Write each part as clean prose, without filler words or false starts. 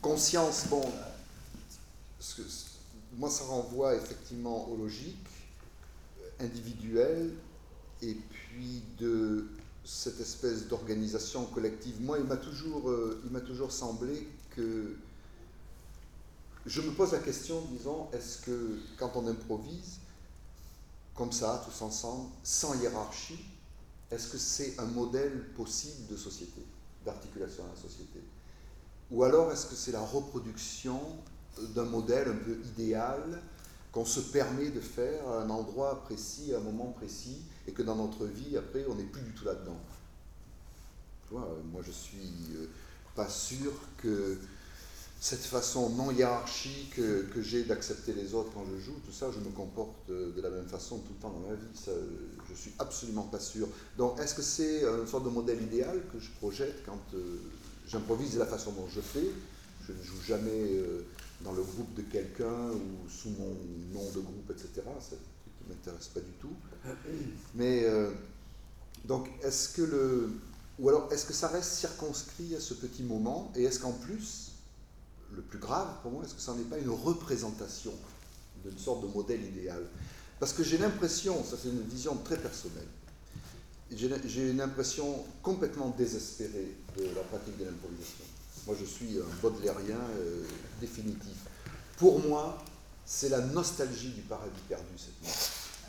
conscience, bon, moi ça renvoie effectivement aux logiques individuelles et puis de cette espèce d'organisation collective. Moi, il m'a toujours semblé que je me pose la question, disons, est-ce que quand on improvise comme ça, tous ensemble, sans hiérarchie, est-ce que c'est un modèle possible de société, d'articulation à la société? Ou alors est-ce que c'est la reproduction d'un modèle un peu idéal qu'on se permet de faire à un endroit précis, à un moment précis, et que dans notre vie, après, on n'est plus du tout là-dedans? Tu vois, moi je suis pas sûr que cette façon non hiérarchique que j'ai d'accepter les autres quand je joue, tout ça, je me comporte de la même façon tout le temps dans ma vie. Ça, je suis absolument pas sûr. Donc, est-ce que c'est une sorte de modèle idéal que je projette quand j'improvise de la façon dont je fais? Je ne joue jamais dans le groupe de quelqu'un ou sous mon nom de groupe, etc. C'est un truc qui ne m'intéresse pas du tout. Mais, donc, ou alors, est-ce que ça reste circonscrit à ce petit moment? Et est-ce qu'en plus, le plus grave pour moi, est-ce que ça n'est pas une représentation d'une sorte de modèle idéal? Parce que j'ai l'impression, ça c'est une vision très personnelle, j'ai une impression complètement désespérée de la pratique de l'improvisation. Moi je suis un baudelairien définitif. Pour moi, c'est la nostalgie du paradis perdu, cette musique.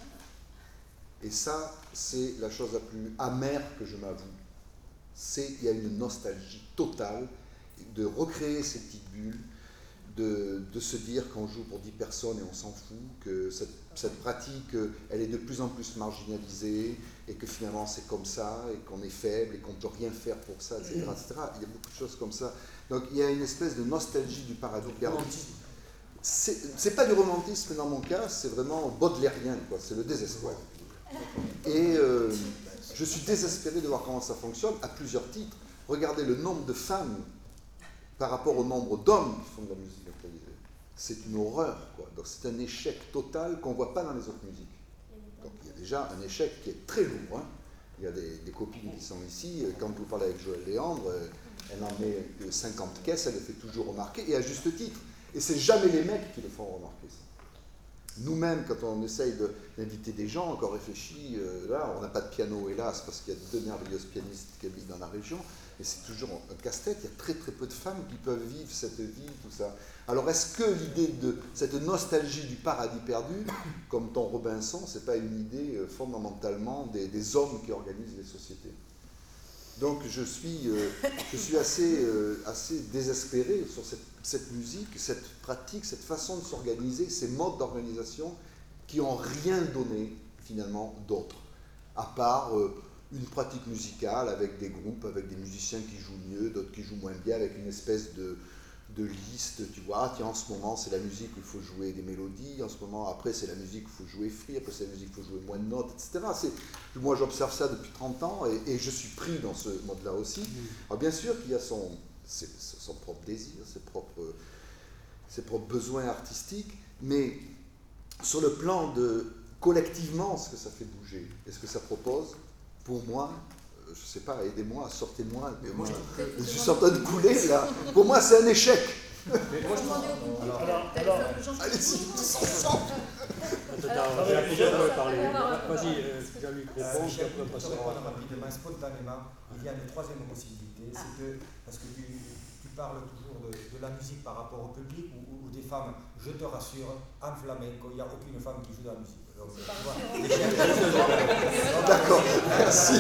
Et ça, c'est la chose la plus amère que je m'avoue. Il y a une nostalgie totale de recréer ces petites bulles, de se dire qu'on joue pour 10 personnes et on s'en fout, que cette pratique, elle est de plus en plus marginalisée, et que finalement c'est comme ça, et qu'on est faible, et qu'on ne peut rien faire pour ça, etc., etc. Il y a beaucoup de choses comme ça. Donc il y a une espèce de nostalgie du paradis perdu. C'est pas du romantisme dans mon cas, c'est vraiment baudelairien, quoi. C'est le désespoir. Et je suis désespéré de voir comment ça fonctionne, à plusieurs titres. Regardez le nombre de femmes par rapport au nombre d'hommes qui font de la musique improvisée. C'est une horreur, quoi. Donc c'est un échec total qu'on ne voit pas dans les autres musiques. Donc il y a déjà un échec qui est très lourd, hein. Il y a des copines qui sont ici, quand vous parlez avec Joël Léandre, elle en met 50 caisses, elle le fait toujours remarquer, et à juste titre. Et c'est jamais les mecs qui le font remarquer, ça. Nous-mêmes, quand on essaye d'inviter des gens, quand on réfléchit, là, on n'a pas de piano, hélas, parce qu'il y a 2 merveilleuses pianistes qui habitent dans la région, et c'est toujours un casse-tête. Il y a très très peu de femmes qui peuvent vivre cette vie, tout ça. Alors est-ce que l'idée de cette nostalgie du paradis perdu, comme ton Robinson, c'est pas une idée fondamentalement des hommes qui organisent les sociétés? Donc je suis assez désespéré sur cette musique, cette pratique, cette façon de s'organiser, ces modes d'organisation qui n'ont rien donné finalement d'autre, à part une pratique musicale avec des groupes, avec des musiciens qui jouent mieux, d'autres qui jouent moins bien, avec une espèce de liste, tu vois, tiens, en ce moment c'est la musique où il faut jouer des mélodies, en ce moment après c'est la musique où il faut jouer free, après c'est la musique où il faut jouer moins de notes, etc. Moi j'observe ça depuis 30 ans et je suis pris dans ce mode-là aussi. Alors bien sûr qu'il y a son propre désir, ses propres besoins artistiques, mais sur le plan de collectivement ce que ça fait bouger et ce que ça propose, pour moi, je ne sais pas, aidez-moi, sortez-moi. Je suis en train de couler là. Pour moi, c'est un échec. Allez-y, tous ensemble. Vas-y, Jean-Luc, réponds. Je réponds rapidement, spontanément. Il y a une troisième possibilité, c'est que, parce que tu parles toujours de la musique par rapport au public ou des femmes, je te rassure, en flamenco, il n'y a aucune femme qui joue de la musique. D'accord, merci.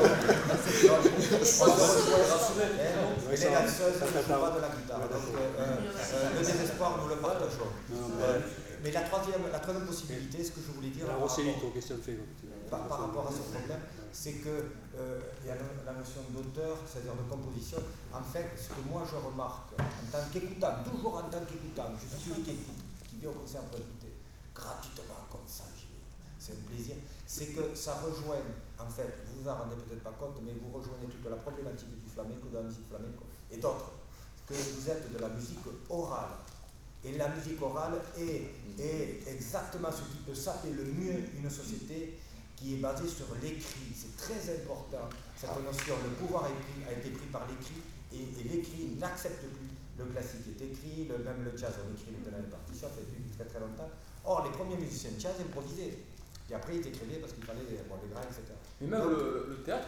Les danseuses ne jouent pas de la guitare. Donc, le désespoir, nous le partageons. Mais la troisième possibilité, ce que je voulais dire par rapport à ce problème, c'est qu'il y a la notion d'auteur, c'est-à-dire de composition. En fait, ce que moi je remarque, en tant qu'écoutant, toujours en tant qu'écoutant, je suis celui qui écoute, qui vient au concert pour écouter, gratuitement comme ça, c'est un plaisir, c'est que ça rejoint, en fait, vous vous en rendez peut-être pas compte, mais vous rejoignez toute la problématique du flamenco, de la musique flamenco, et d'autres, que vous êtes de la musique orale. Et la musique orale est exactement ce qui peut saper le mieux une société qui est basée sur l'écrit. C'est très important, cette notion. Le pouvoir a été pris par l'écrit et l'écrit n'accepte plus le classique est écrit, même le jazz, on écrit maintenant les partitions, ça fait depuis très très longtemps. Or, les premiers musiciens de jazz improvisaient. Et après, ils écrivaient parce qu'il fallait les grains, etc. Mais même le théâtre,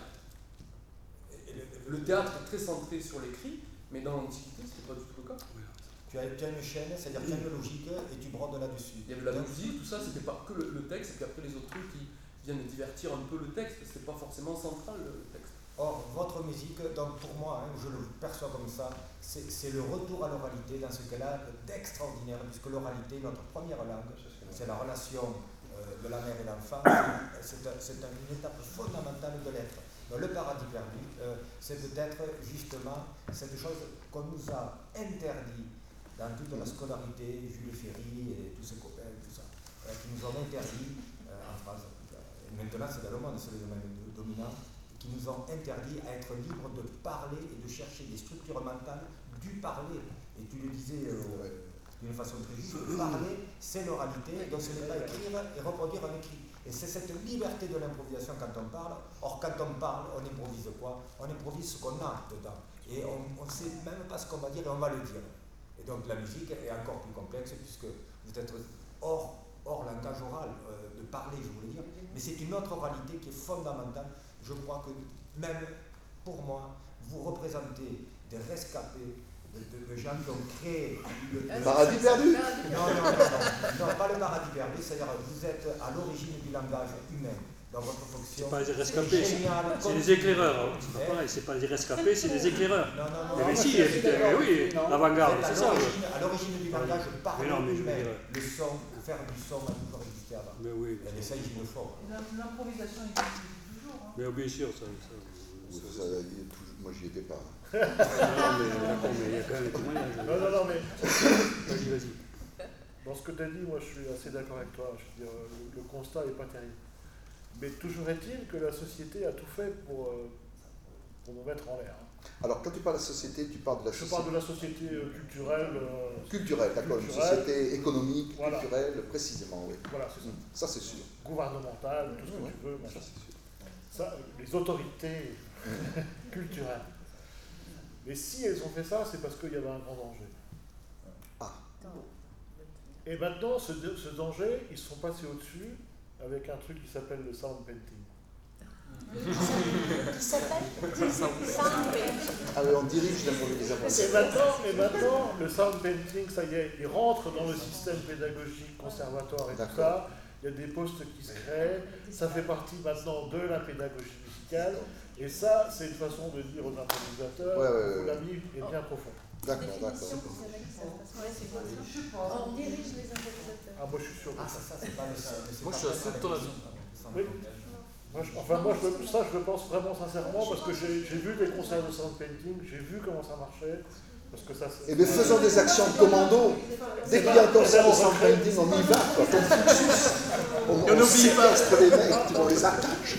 le théâtre est très centré sur l'écrit, mais dans l'Antiquité, c'était pas du tout le cas. Tu as une chaîne, c'est-à-dire tu as une logique et tu brodes là-dessus. Il y avait la musique, tout ça, c'était pas que le texte, et puis après les autres trucs qui viennent divertir un peu le texte, c'était pas forcément central le texte. Or, votre musique, donc pour moi, je le perçois comme ça, c'est le retour à l'oralité dans ce qu'elle a d'extraordinaire, puisque l'oralité, notre première langue, c'est la relation de la mère et l'enfant, c'est une étape fondamentale de l'être. Le paradis perdu, c'est peut-être justement cette chose qu'on nous a interdit dans toute la scolarité, Jules Ferry et tous ses copains, tout ça, qui nous ont interdit, en France, et maintenant c'est dans le monde, c'est le domaine dominant, qui nous ont interdit à être libres de parler et de chercher des structures mentales du parler. Et tu le disais d'une façon très juste, parler, c'est l'oralité, donc ce n'est pas écrire et reproduire un écrit. Et c'est cette liberté de l'improvisation quand on parle. Or, quand on parle, on improvise quoi? On improvise ce qu'on a dedans. Et on ne sait même pas ce qu'on va dire et on va le dire. Et donc la musique est encore plus complexe puisque vous êtes hors langage oral, de parler, je voulais dire. Mais c'est une autre oralité qui est fondamentale. Je crois que même pour moi, vous représentez des rescapés, de gens qui ont créé le paradis perdu. Non, pas le paradis perdu, c'est-à-dire vous êtes à l'origine du langage humain. Dans votre fonction. C'est pas les rescapés, c'est les éclaireurs. C'est pas pareil, c'est pas les rescapés, c'est les éclaireurs. Non. Mais si, oui, l'avant-garde, c'est ça. À l'origine du langage, parler humain, le son, faire du son a toujours existé avant. Mais oui. Et ça, il le faut. L'improvisation existe toujours. Mais bien sûr, ça. Moi, j'y étais pas. Non, mais il y a quand même des témoignages. Non, mais. Vas-y. Dans ce que tu as dit, moi, je suis assez d'accord avec toi. Je veux dire, le constat n'est pas terrible. Mais toujours est-il que la société a tout fait pour nous mettre en l'air. Alors, quand tu parles de la société, tu parles de la société... Je parle de la société culturelle. Culturelle, d'accord. Une société économique, voilà. Culturelle, précisément, oui. Voilà, c'est ça. Ça, c'est sûr. Gouvernementale, tout ce que tu veux. Ça, c'est sûr. Ça, les autorités culturelles. Mais si elles ont fait ça, c'est parce qu'il y avait un grand danger. Ah. Et maintenant, ce danger, ils sont passés au-dessus avec un truc qui s'appelle le sound painting. Qui s'appelle sound painting. Ah oui, on dirige l'improvisation. Et maintenant, le sound painting, ça y est, il rentre dans le système pédagogique, conservatoire et tout ça. Il y a des postes qui se créent. Ça fait partie maintenant de la pédagogie musicale. Et ça, c'est une façon de dire aux improvisateurs que la vie est bien profonde. D'accord. On dirige les improvisateurs. Ah, moi je suis sûr de ça. Moi je suis assez de ton avis. Oui. Je le pense vraiment sincèrement parce que j'ai vu des concerts de sound painting, j'ai vu comment ça marchait. Parce que ça, eh bien, faisons des actions de commando. Dès qu'il y a un concert de sound painting, on y va. On séquestre les mecs, on les attache.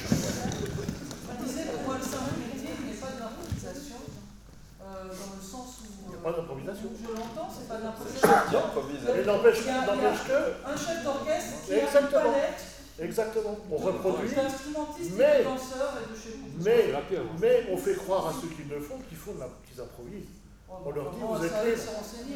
Pas d'improvisation. Je l'entends, c'est pas de l'improvisation. Mais n'empêche que. Un chef d'orchestre qui Exactement. a une palette. Exactement. On reproduit. D'instrumentistes et de danseurs et de chez vous. Mais on fait croire à ceux qui le font qu'ils improvisent. On leur dit vous êtes libres.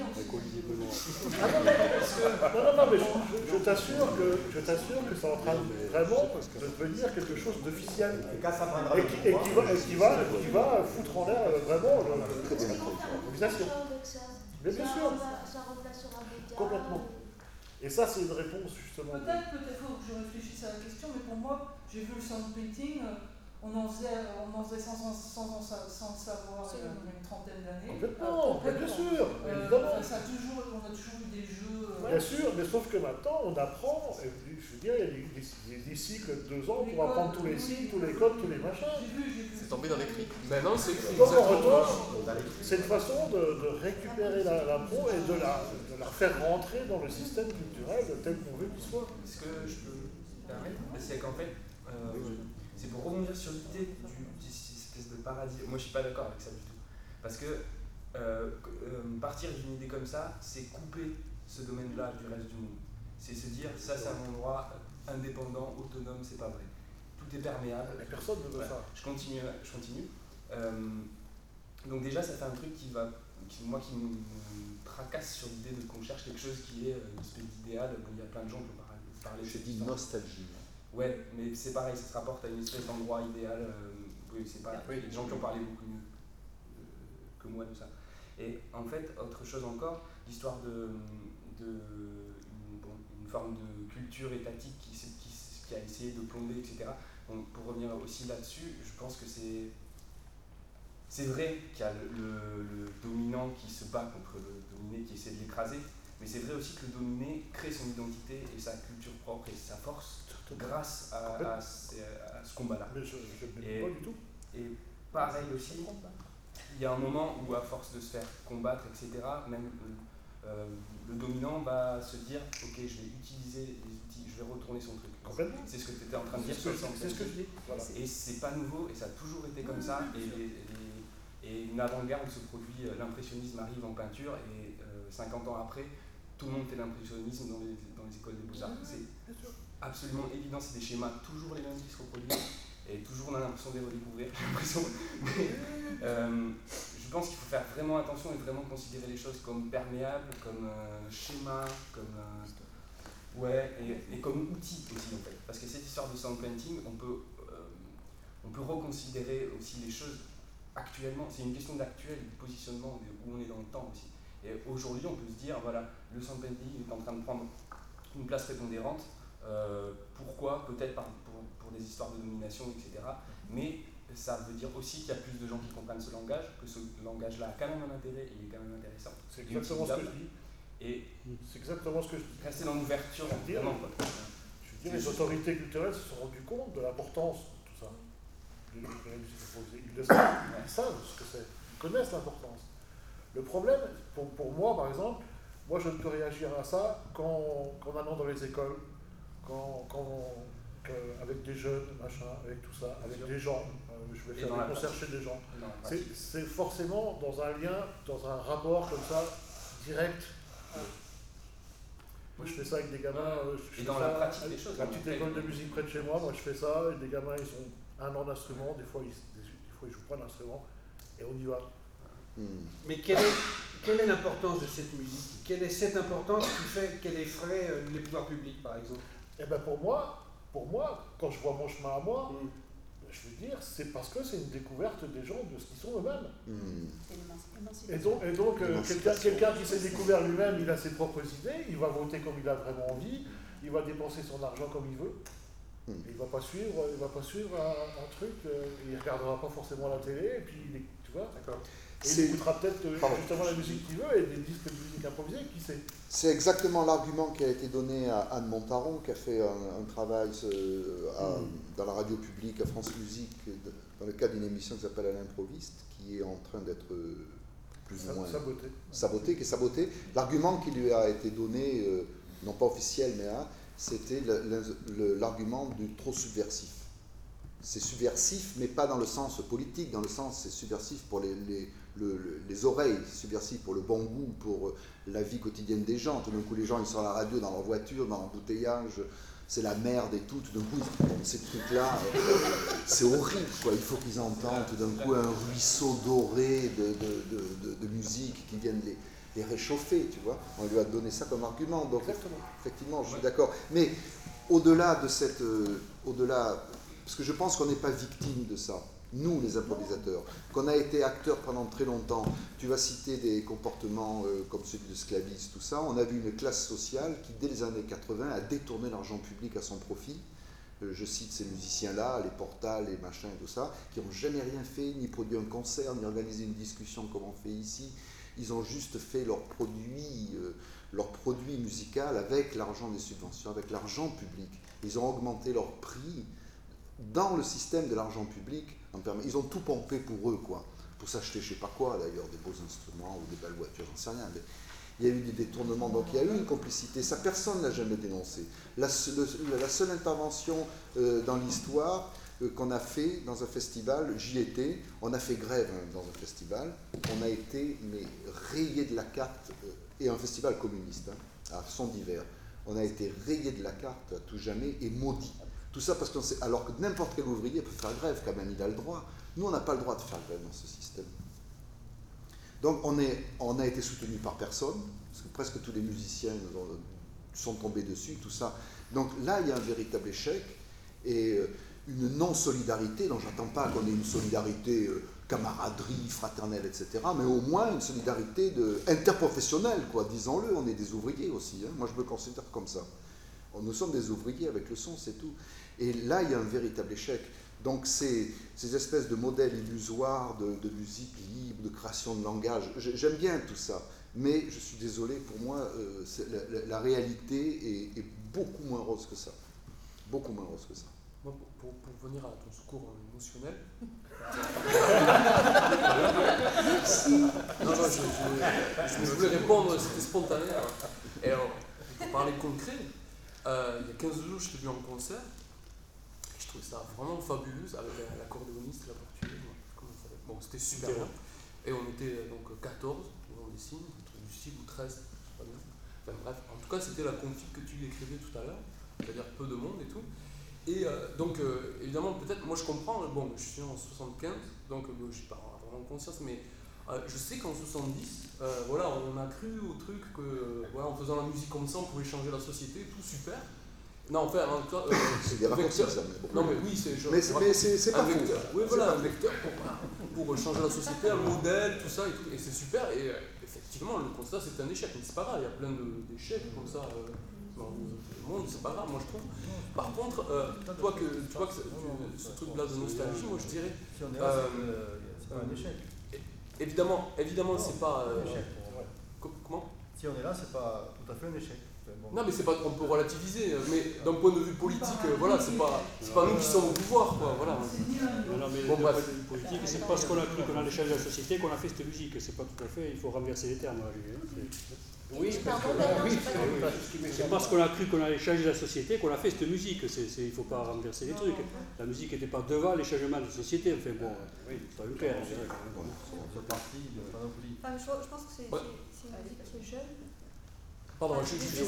Non, mais je t'assure que c'est en train vraiment de devenir quelque chose d'officiel. Et qui va foutre en l'air vraiment l'improvisation. Mais bien sûr. Complètement. Et ça, c'est une réponse justement. Peut-être faut que je réfléchisse à la question, mais pour moi, j'ai vu le sound painting. On en faisait sans savoir il y a une trentaine d'années. Complètement, bien sûr, évidemment. On a toujours eu des jeux. Bien sûr, mais sauf que maintenant, on apprend, je veux dire, il y a des cycles de 2 ans pour apprendre tous les cycles, tous les codes, tous les machins. C'est tombé dans l'écrit. Maintenant, c'est écrit. Donc, en retour, c'est une façon de récupérer l'impro et de la faire rentrer dans le système culturel tel qu'on veut qu'il soit. Est-ce que je peux permettre? C'est qu'en fait, c'est pour rebondir sur l'idée d'une espèce de paradis. Moi, je suis pas d'accord avec ça du tout. Parce que partir d'une idée comme ça, c'est couper ce domaine-là du reste du monde. C'est se dire, ça c'est un endroit indépendant, autonome, c'est pas vrai. Tout est perméable. Mais personne ne veut ça. Je continue. Donc déjà, ça fait un truc qui va qui me tracasse sur l'idée qu'on cherche quelque chose qui est une espèce d'idéal. Bon, il y a plein de gens qui ont parlé de Je cette dis histoire. nostalgie. Ouais, mais c'est pareil, ça se rapporte à une espèce d'endroit idéal. Oui, c'est pas. Il y a des gens qui ont parlé beaucoup mieux que moi de ça. Et en fait, autre chose encore, l'histoire une forme de culture étatique qui a essayé de plomber, etc. Donc, pour revenir aussi là-dessus, je pense que c'est vrai qu'il y a le dominant qui se bat contre le dominé, qui essaie de l'écraser, mais c'est vrai aussi que le dominé crée son identité et sa culture propre et sa force grâce à ce combat-là. Mais je ne pas du tout. Et pareil aussi, il y a un moment où à force de se faire combattre, etc., même le dominant va se dire ok, je vais utiliser les outils, je vais retourner son truc. C'est ce que tu étais en train de dire. C'est ce que je dis. Voilà. Et c'est pas nouveau et ça a toujours été comme ça. Et une avant-garde se produit, l'impressionnisme arrive en peinture et 50 ans après, tout le monde fait l'impressionnisme dans les écoles des beaux-arts. C'est absolument évident, c'est des schémas toujours les mêmes qui se reproduisent et toujours on a l'impression de les redécouvrir, j'ai l'impression. Je pense qu'il faut faire vraiment attention et vraiment considérer les choses comme perméables, comme schéma, comme et comme outil aussi en fait. Parce que cette histoire de sound painting, on peut reconsidérer aussi les choses actuellement. C'est une question d'actuel, de positionnement, où on est dans le temps aussi. Et aujourd'hui, on peut se dire voilà, le sound painting est en train de prendre une place prépondérante. Pourquoi? Peut-être pour des histoires de domination, etc. Mais ça veut dire aussi qu'il y a plus de gens qui comprennent ce langage, que ce langage-là a quand même un intérêt et il est quand même intéressant. C'est exactement ce que je dis. Et c'est exactement ce que je dis. Rester dans l'ouverture, vraiment. Je veux dire, les autorités culturelles se sont rendues compte de l'importance de tout ça. Ils le savent, ils savent ce que c'est, ils connaissent l'importance. Le problème, pour moi par exemple, moi je ne peux réagir à ça qu'en allant dans les écoles, avec des jeunes, machin, avec tout ça, avec des gens, je vais faire des concerts chez des gens. C'est forcément dans un lien, dans un rapport comme ça, direct. Moi je fais ça avec des gamins, et dans la pratique des choses. La petite école de musique près de chez moi, je fais ça, et des gamins ils ont un an d'instrument, des fois ils jouent pas d'instrument, et on y va. Mais quelle est l'importance de cette musique? Quelle est cette importance qui fait qu'elle effraie les pouvoirs publics, par exemple? Eh ben pour moi, quand je vois mon chemin à moi, je veux dire, c'est parce que c'est une découverte des gens de ce qu'ils sont eux-mêmes. Et donc quelqu'un qui s'est découvert lui-même, il a ses propres idées, il va voter comme il a vraiment envie, il va dépenser son argent comme il veut. Il ne va pas suivre un truc, il ne regardera pas forcément la télé, et puis tu vois. D'accord. Et il écoutera peut-être justement la musique qu'il veut et des disques de musique improvisée, qui sait. C'est exactement l'argument qui a été donné à Anne Montaron, qui a fait un travail dans la radio publique à France Musique, dans le cadre d'une émission qui s'appelle À l'improviste, qui est en train d'être plus ou moins sabotée. L'argument qui lui a été donné, non pas officiel, mais c'était l'argument du trop subversif. C'est subversif, mais pas dans le sens politique, dans le sens c'est subversif pour les oreilles, subversif pour le bon goût, pour la vie quotidienne des gens. Tout d'un coup, les gens ils sont à la radio, dans leur voiture, dans l'embouteillage, c'est la merde et tout. Tout d'un coup, ces trucs-là, c'est horrible, quoi. Il faut qu'ils entendent tout d'un coup un ruisseau doré de musique qui vienne les réchauffer, tu vois. On lui a donné ça comme argument. Donc, effectivement, je suis d'accord. Mais au-delà de cette... parce que je pense qu'on n'est pas victime de ça, nous les improvisateurs, qu'on a été acteurs pendant très longtemps. Tu vas citer des comportements comme celui de l'esclavisme, tout ça. On a vu une classe sociale qui, dès les années 80, a détourné l'argent public à son profit. Je cite ces musiciens-là, les Portal, les machins et tout ça, qui n'ont jamais rien fait, ni produit un concert, ni organisé une discussion comme on fait ici. Ils ont juste fait leur produit musical avec l'argent des subventions, avec l'argent public. Ils ont augmenté leur prix dans le système de l'argent public. Ils ont tout pompé pour eux, quoi. Pour s'acheter je sais pas quoi d'ailleurs, des beaux instruments ou des belles voitures, j'en sais rien. Mais il y a eu des détournements, donc il y a eu une complicité. Ça, personne n'a jamais dénoncé. La seule intervention dans l'histoire qu'on a fait dans un festival, j'y étais, on a fait grève dans un festival, on a été rayé de la carte, et un festival communiste, à son divers, on a été rayé de la carte à tout jamais et maudit. Tout ça parce alors que n'importe quel ouvrier peut faire grève quand même, il a le droit. Nous, on n'a pas le droit de faire grève dans ce système. Donc on a été soutenu par personne, parce que presque tous les musiciens sont tombés dessus, tout ça. Donc là, il y a un véritable échec et une non-solidarité, dont j'attends pas qu'on ait une solidarité camaraderie, fraternelle, etc., mais au moins une solidarité interprofessionnelle, quoi, disons-le, on est des ouvriers aussi, hein. Moi je me considère comme ça. Nous sommes des ouvriers avec le son, c'est tout. Et là, il y a un véritable échec. Donc ces espèces de modèles illusoires de musique libre, de création de langage, j'aime bien tout ça, mais je suis désolé, pour moi, la réalité est beaucoup moins rose que ça. Beaucoup moins rose que ça. Moi, pour venir à ton secours émotionnel, je voulais répondre, c'était spontané. Et alors, pour parler concret, il y a 15 jours, je t'ai vu en concert. Je trouvais ça vraiment fabuleux avec l'accordéoniste, la portugaise. Bon, c'était super bien. Et on était donc 14, on des signes, du style ou 13, je sais pas bien. Enfin bref, en tout cas, c'était la config que tu écrivais tout à l'heure, c'est-à-dire peu de monde et tout. Et donc, évidemment, peut-être, moi je comprends, bon, je suis en 75, donc je n'ai pas vraiment conscience, mais je sais qu'en 70, voilà, on a cru au truc que, voilà, en faisant la musique comme ça, on pouvait changer la société, tout super. Non, enfin, en tout cas, c'est des raccourcis, ça. Non, mais oui, c'est pas un vecteur. Oui, voilà, un vecteur pour changer la société, un modèle, tout ça, et c'est super. Et effectivement, le constat, c'est un échec, mais c'est pas grave, il y a plein d'échecs comme ça. Dans le monde, c'est pas grave, moi je trouve. Par contre, toi tu vois que ce truc-là de nostalgie, moi je dirais. Si on est là, c'est pas un échec. Évidemment, c'est pas. Comment ? Si on est là, c'est pas tout à fait un échec. Bon. Non, mais c'est pas, on peut relativiser, mais d'un point de vue politique, voilà, c'est pas nous qui sommes au pouvoir, quoi, voilà. Non, mais bon, d'un point de vue politique, c'est parce qu'on a cru qu'on allait changer la société qu'on a fait cette musique, c'est pas tout à fait, il faut renverser les termes, là, oui, c'est parce qu'on a cru qu'on allait changer la société qu'on a fait cette musique, il ne faut pas renverser les trucs. La musique n'était pas devant les changements de société, enfin bon, c'est pas une claire, je dirais. C'est parti de panoplie. Je pense que c'est une musique qui est jeune. Pardon, je finis.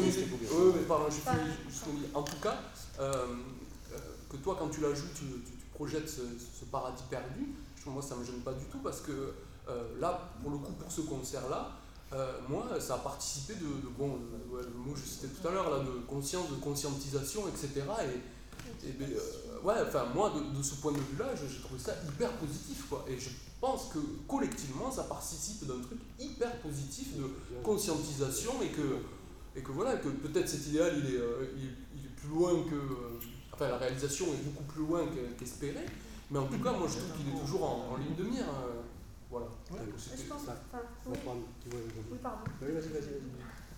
En tout cas, que toi, quand tu la joues, tu projettes ce paradis perdu. Moi, ça ne me gêne pas du tout parce que là, pour le coup, pour ce concert-là, moi, ça a participé le mot que je citais tout à l'heure, là, de conscience, de conscientisation, etc. Ouais, enfin, moi, de ce point de vue-là, j'ai trouvé ça hyper positif, quoi. Et je pense que collectivement, ça participe d'un truc hyper positif de conscientisation et que voilà, que peut-être cet idéal, il est plus loin que. Enfin, la réalisation est beaucoup plus loin qu'espéré, mais en tout cas, moi, je trouve qu'il est toujours en ligne de mire. Voilà. Je pense. Oui, pardon. Oui, vas-y.